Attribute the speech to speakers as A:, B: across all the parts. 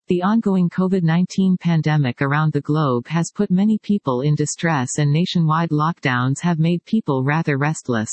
A: The ongoing COVID-19 pandemic around the globe has put many people in distress, and nationwide lockdowns have made people rather restless.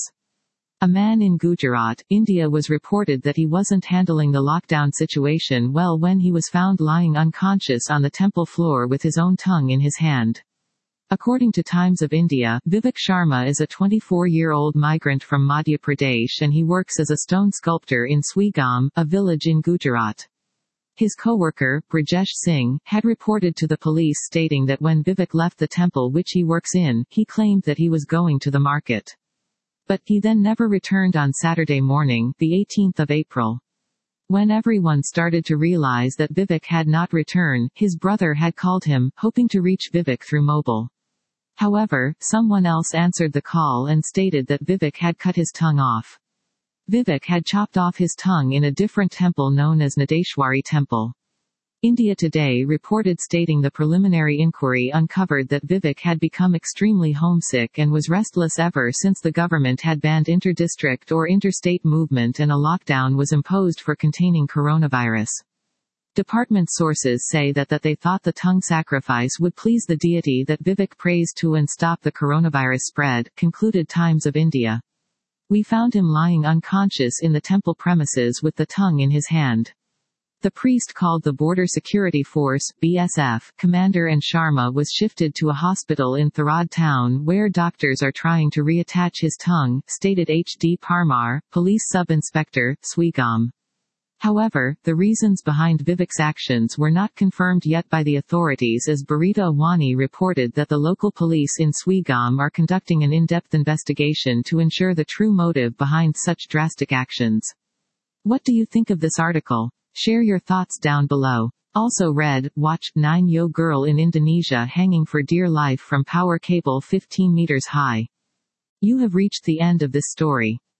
A: A man in Gujarat, India was reported that he wasn't handling the lockdown situation well when he was found lying unconscious on the temple floor with his own tongue in his hand. According to Times of India, Vivek Sharma is a 24-year-old migrant from Madhya Pradesh, and he works as a stone sculptor in Swigaum, a village in Gujarat. His co-worker, Brajesh Singh, had reported to the police stating that when Vivek left the temple which he works in, he claimed that he was going to the market. But he then never returned on Saturday morning, the 18th of April. When everyone started to realize that Vivek had not returned, his brother had called him, hoping to reach Vivek through mobile. However, someone else answered the call and stated that Vivek had cut his tongue off. Vivek had chopped off his tongue in a different temple known as Nadeshwari Temple. India Today reported stating the preliminary inquiry uncovered that Vivek had become extremely homesick and was restless ever since the government had banned inter-district or interstate movement and a lockdown was imposed for containing coronavirus. Department sources say that they thought the tongue sacrifice would please the deity that Vivek prays to and stop the coronavirus spread, concluded Times of India. We found him lying unconscious in the temple premises with the tongue in his hand. The priest called the Border Security Force (BSF) commander, and Sharma was shifted to a hospital in Tharad town where doctors are trying to reattach his tongue, stated H.D. Parmar, police sub-inspector, Swigaum. However, the reasons behind Vivek's actions were not confirmed yet by the authorities, as Bharita Awani reported that the local police in Swigaum are conducting an in-depth investigation to ensure the true motive behind such drastic actions. What do you think of this article? Share your thoughts down below. Also read, watch, 9-year-old girl in Indonesia hanging for dear life from power cable 15 meters high. You have reached the end of this story.